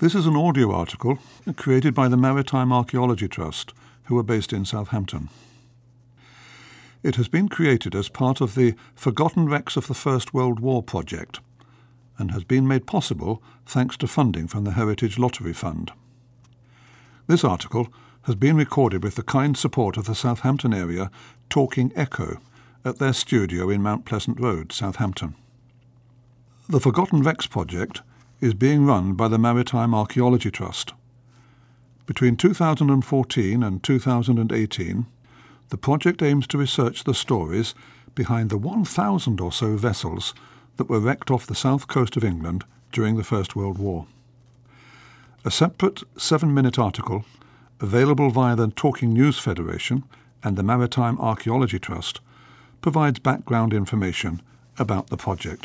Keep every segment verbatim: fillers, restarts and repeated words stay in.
This is an audio article created by the Maritime Archaeology Trust, who are based in Southampton. It has been created as part of the Forgotten Wrecks of the First World War project and has been made possible thanks to funding from the Heritage Lottery Fund. This article has been recorded with the kind support of the Southampton area Talking Echo at their studio in Mount Pleasant Road, Southampton. The Forgotten Wrecks project is being run by the Maritime Archaeology Trust. Between two thousand fourteen and two thousand eighteen, the project aims to research the stories behind the one thousand or so vessels that were wrecked off the south coast of England during the First World War. A separate seven-minute article, available via the Talking News Federation and the Maritime Archaeology Trust, provides background information about the project.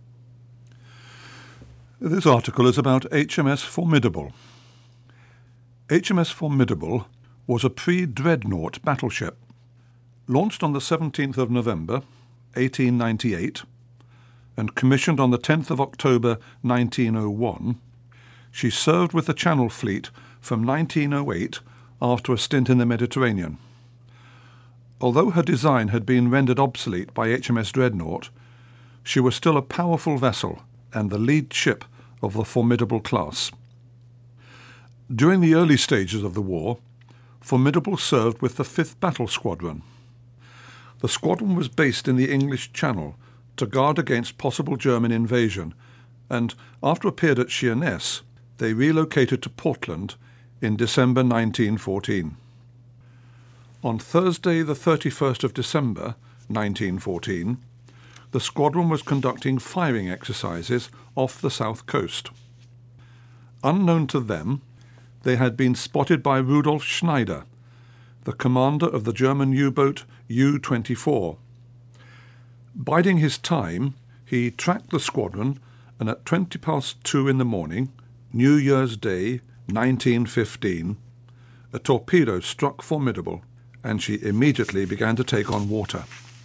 This article is about H M S Formidable. H M S Formidable was a pre-dreadnought battleship. Launched on the seventeenth of November, eighteen ninety-eight, and commissioned on the tenth of October, nineteen oh one, she served with the Channel Fleet from nineteen oh eight after a stint in the Mediterranean. Although her design had been rendered obsolete by H M S Dreadnought, she was still a powerful vessel and the lead ship of the Formidable class. During the early stages of the war, Formidable served with the fifth Battle Squadron. The squadron was based in the English Channel to guard against possible German invasion, and after a period at Sheerness, they relocated to Portland in December nineteen fourteen. On Thursday the thirty-first of December nineteen fourteen, the squadron was conducting firing exercises off the south coast. Unknown to them, they had been spotted by Rudolf Schneider, the commander of the German U-boat U twenty-four. Biding his time, he tracked the squadron, and at twenty past two in the morning, New Year's Day, nineteen fifteen, a torpedo struck Formidable, and she immediately began to take on water.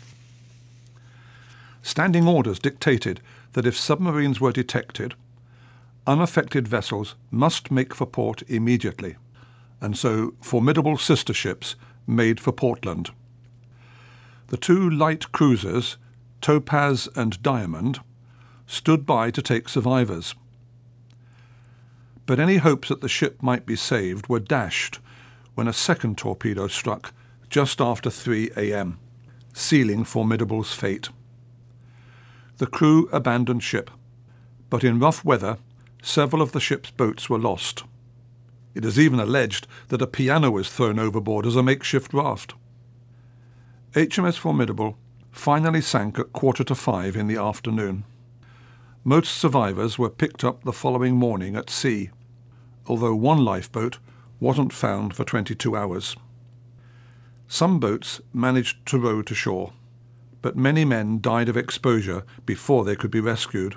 Standing orders dictated that if submarines were detected, unaffected vessels must make for port immediately, and so Formidable sister ships made for Portland. The two light cruisers, Topaz and Diamond, stood by to take survivors. But any hopes that the ship might be saved were dashed when a second torpedo struck just after three a.m., sealing Formidable's fate. The crew abandoned ship, but in rough weather, several of the ship's boats were lost. It is even alleged that a piano was thrown overboard as a makeshift raft. H M S Formidable finally sank at quarter to five in the afternoon. Most survivors were picked up the following morning at sea, although one lifeboat wasn't found for twenty-two hours. Some boats managed to row to shore, but many men died of exposure before they could be rescued.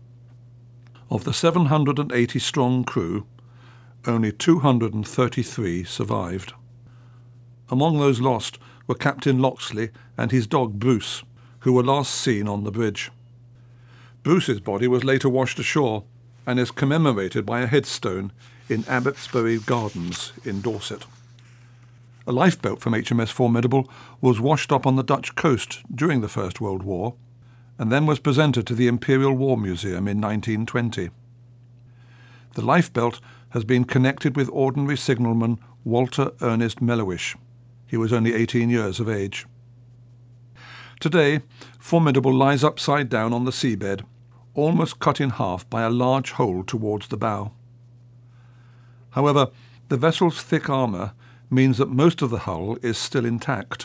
Of the seven hundred eighty strong crew, only two hundred thirty-three survived. Among those lost were Captain Loxley and his dog Bruce, who were last seen on the bridge. Bruce's body was later washed ashore and is commemorated by a headstone in Abbotsbury Gardens in Dorset. A lifeboat from H M S Formidable was washed up on the Dutch coast during the First World War and then was presented to the Imperial War Museum in nineteen twenty. The lifebelt has been connected with ordinary signalman Walter Ernest Mellowish. He was only eighteen years of age. Today, Formidable lies upside down on the seabed, almost cut in half by a large hole towards the bow. However, the vessel's thick armour means that most of the hull is still intact.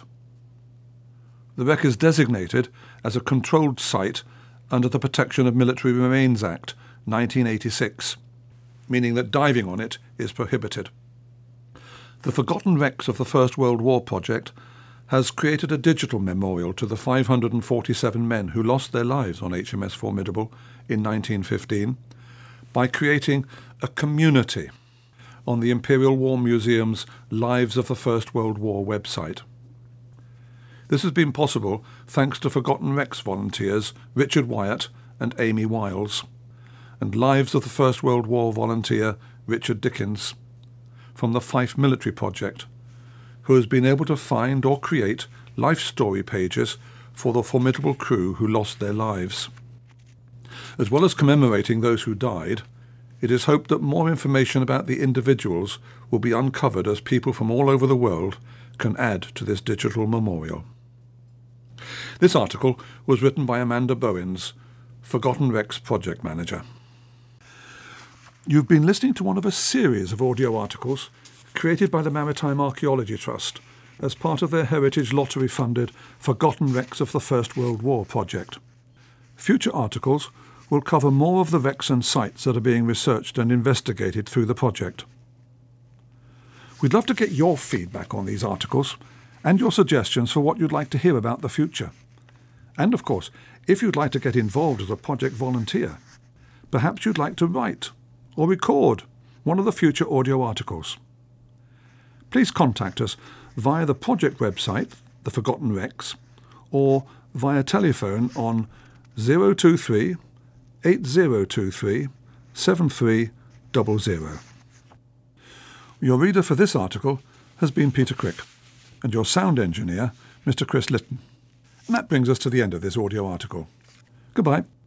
The wreck is designated as a controlled site under the Protection of Military Remains Act nineteen eighty-six, meaning that diving on it is prohibited. The Forgotten Wrecks of the First World War project has created a digital memorial to the five hundred forty-seven men who lost their lives on H M S Formidable in nineteen fifteen by creating a community on the Imperial War Museum's Lives of the First World War website. This has been possible thanks to Forgotten Wrecks volunteers Richard Wyatt and Amy Wiles, and Lives of the First World War volunteer Richard Dickens, from the Fife Military Project, who has been able to find or create life story pages for the formidable crew who lost their lives. As well as commemorating those who died, it is hoped that more information about the individuals will be uncovered as people from all over the world can add to this digital memorial. This article was written by Amanda Bowens, Forgotten Wrecks Project Manager. You've been listening to one of a series of audio articles created by the Maritime Archaeology Trust as part of their Heritage Lottery-funded Forgotten Wrecks of the First World War project. Future articles will cover more of the wrecks and sites that are being researched and investigated through the project. We'd love to get your feedback on these articles and your suggestions for what you'd like to hear about the future. And of course, if you'd like to get involved as a project volunteer, perhaps you'd like to write or record one of the future audio articles. Please contact us via the project website, The Forgotten Wrecks, or via telephone on zero two three, eight zero two three, seven three zero zero. Your reader for this article has been Peter Crick, and your sound engineer, Mister Chris Litton. And that brings us to the end of this audio article. Goodbye.